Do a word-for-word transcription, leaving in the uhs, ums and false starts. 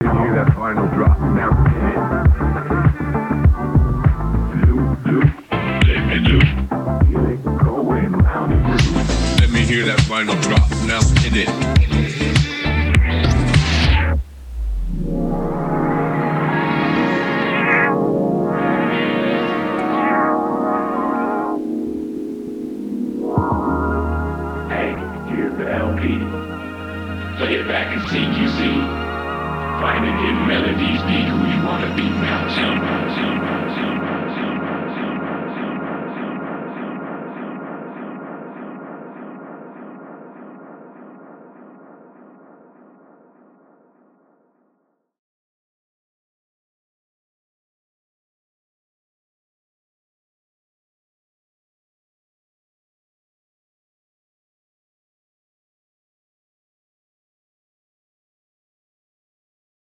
Hear that final drop now. Loop, loop, let me loop. Feel it going round the groove. Let me hear that final drop now. Hit it. L P. Play it back and see you see. Find it in melodies, be who you wanna be. Now, now, now, now, now, now.